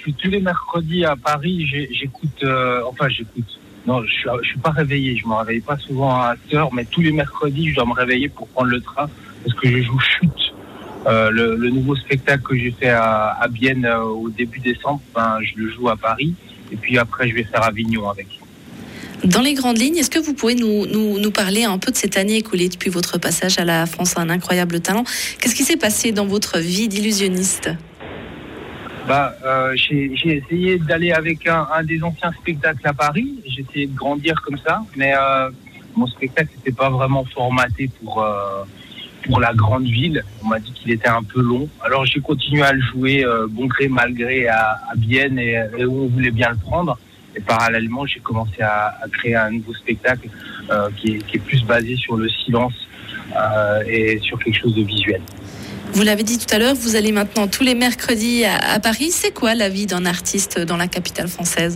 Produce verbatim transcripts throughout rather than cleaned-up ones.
suis tous les mercredis à Paris. J'ai, j'écoute, euh, enfin j'écoute. Non, je suis, je suis pas réveillé. Je me réveille pas souvent à cette heure, mais tous les mercredis, je dois me réveiller pour prendre le train parce que je joue Chute, euh, le, le nouveau spectacle que j'ai fait à, à Bienne euh, au début décembre. Ben, je le joue à Paris et puis après, je vais faire Avignon avec. Dans les grandes lignes, est-ce que vous pouvez nous, nous, nous parler un peu de cette année écoulée depuis votre passage à la France à un incroyable talent? Qu'est-ce qui s'est passé dans votre vie d'illusionniste? Bah, euh, j'ai, j'ai essayé d'aller avec un, un des anciens spectacles à Paris. J'ai essayé de grandir comme ça, mais euh, mon spectacle n'était pas vraiment formaté pour euh, pour la grande ville. On m'a dit qu'il était un peu long. Alors j'ai continué à le jouer euh, bon gré mal gré à, à Bienne et, et où on voulait bien le prendre. Et parallèlement, j'ai commencé à, à créer un nouveau spectacle euh, qui, est, qui est plus basé sur le silence euh, et sur quelque chose de visuel. Vous l'avez dit tout à l'heure, vous allez maintenant tous les mercredis à, à Paris. C'est quoi la vie d'un artiste dans la capitale française?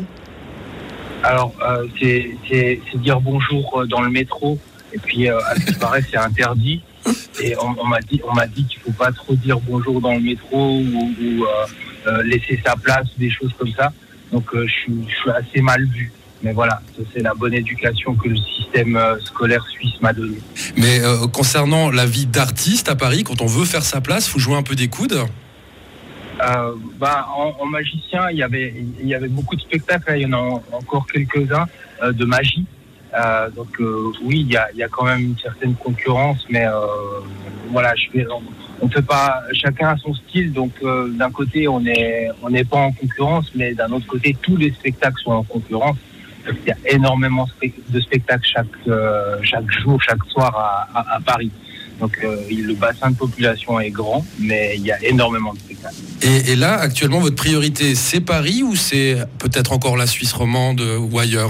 Alors, euh, c'est, c'est, c'est dire bonjour dans le métro. Et puis, euh, à ce qui paraît, c'est interdit. Et on, on m'a dit, on m'a dit qu'il faut pas trop dire bonjour dans le métro ou, ou euh, euh, laisser sa place, des choses comme ça. Donc, euh, je suis, je suis assez mal vu. Mais voilà, c'est la bonne éducation que le système scolaire suisse m'a donnée. Mais euh, concernant la vie d'artiste à Paris, quand on veut faire sa place, il faut jouer un peu des coudes. euh, bah, en, en magicien, il y avait, il y avait beaucoup de spectacles. Il y en a encore quelques-uns euh, de magie. Euh, donc euh, oui, il y a, il y a quand même une certaine concurrence, mais euh, voilà, je vais, on ne fait pas, chacun a son style. Donc euh, d'un côté, on n'est on n'est pas en concurrence, mais d'un autre côté, tous les spectacles sont en concurrence. Il y a énormément de spectacles chaque, euh, chaque jour, chaque soir à, à, à Paris. Donc euh, le bassin de population est grand, mais il y a énormément de spectacles. Et, et là, actuellement, votre priorité, c'est Paris ou c'est peut-être encore la Suisse romande ou ailleurs?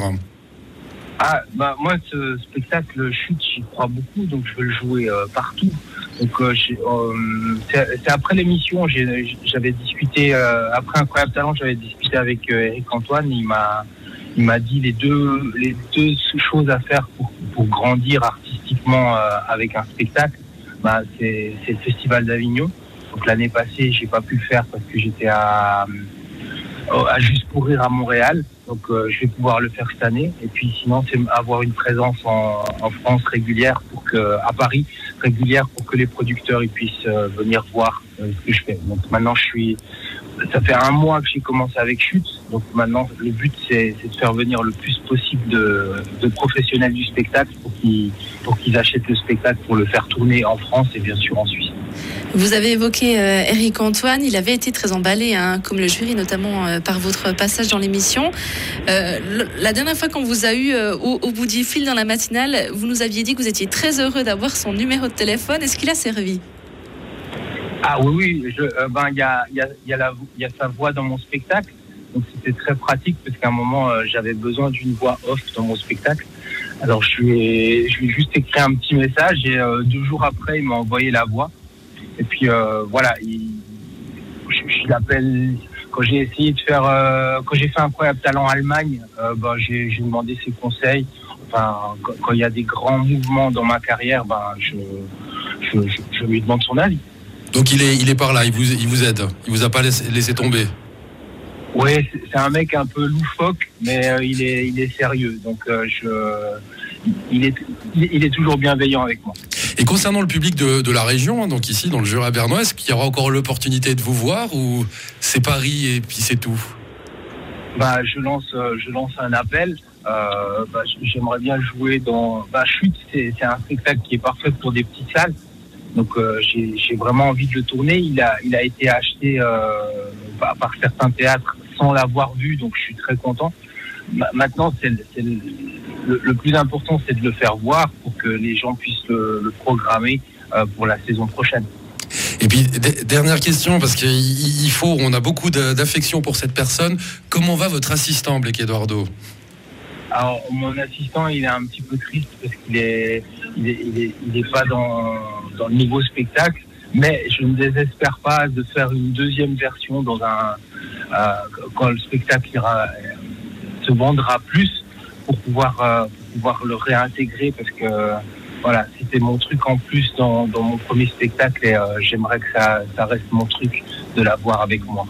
Ah, bah moi, ce spectacle Chute, j'y crois beaucoup, donc je veux le jouer euh, partout. Donc euh, euh, c'est, c'est après l'émission, j'ai, j'avais discuté, euh, après Incroyable Talent, j'avais discuté avec euh, Eric Antoine, il m'a... Il m'a dit les deux, les deux choses à faire pour, pour grandir artistiquement euh, avec un spectacle. Bah, c'est, c'est le Festival d'Avignon. Donc l'année passée, j'ai pas pu le faire parce que j'étais à, à Juste pour rire à Montréal. Donc euh, je vais pouvoir le faire cette année. Et puis sinon, c'est avoir une présence en, en France régulière pour que, à Paris régulière pour que les producteurs ils puissent euh, venir voir euh, ce que je fais. Donc maintenant, je suis Ça fait un mois que j'ai commencé avec Chute, donc maintenant le but c'est, c'est de faire venir le plus possible de, de professionnels du spectacle pour qu'ils, pour qu'ils achètent le spectacle pour le faire tourner en France et bien sûr en Suisse. Vous avez évoqué euh, Eric Antoine, il avait été très emballé, hein, comme le jury, notamment euh, par votre passage dans l'émission. Euh, le, la dernière fois qu'on vous a eu euh, au, au bout du fil dans la matinale, vous nous aviez dit que vous étiez très heureux d'avoir son numéro de téléphone. Est-ce qu'il a servi ? Ah oui, oui, je, euh, ben il y a, y a, y a la, y a sa voix dans mon spectacle, donc c'était très pratique parce qu'à un moment euh, j'avais besoin d'une voix off dans mon spectacle. Alors je lui ai, je lui ai juste écrit un petit message et euh, deux jours après il m'a envoyé la voix. Et puis euh, voilà, il, je, je l'appelle quand j'ai essayé de faire, euh, quand j'ai fait Incroyable Talent Allemagne, euh, ben j'ai, j'ai demandé ses conseils. Enfin, quand, quand il y a des grands mouvements dans ma carrière, ben je, je, je, je lui demande son avis. Donc il est, il est par là, il vous, il vous aide, il vous a pas laissé, laissé tomber. Oui, c'est, c'est un mec un peu loufoque, mais euh, il est, il est sérieux. Donc euh, je, il est, il est toujours bienveillant avec moi. Et concernant le public de, de la région, hein, donc ici dans le Jura bernois, est-ce qu'il y aura encore l'opportunité de vous voir ou c'est Paris et puis c'est tout? Bah, je lance, euh, je lance un appel. Euh, bah, j'aimerais bien jouer dans. Bah, Chute, c'est, c'est un spectacle qui est parfait pour des petites salles. Donc euh, j'ai, j'ai vraiment envie de le tourner. Il a, il a été acheté euh, par, par certains théâtres sans l'avoir vu, donc je suis très content. Ma, maintenant, c'est, c'est le, le, le plus important, c'est de le faire voir pour que les gens puissent le, le programmer euh, pour la saison prochaine. Et puis d- dernière question, parce qu'il il faut, on a beaucoup de, d'affection pour cette personne. Comment va votre assistant, Blake Eduardo? Alors mon assistant, il est un petit peu triste parce qu'il est, il est, il est, il est pas dans dans le niveau spectacle, mais je ne désespère pas de faire une deuxième version dans un euh, quand le spectacle ira, euh, se vendra plus pour pouvoir euh, pour pouvoir le réintégrer parce que euh, voilà, c'était mon truc en plus dans dans mon premier spectacle et euh, j'aimerais que ça ça reste mon truc de l'avoir avec moi.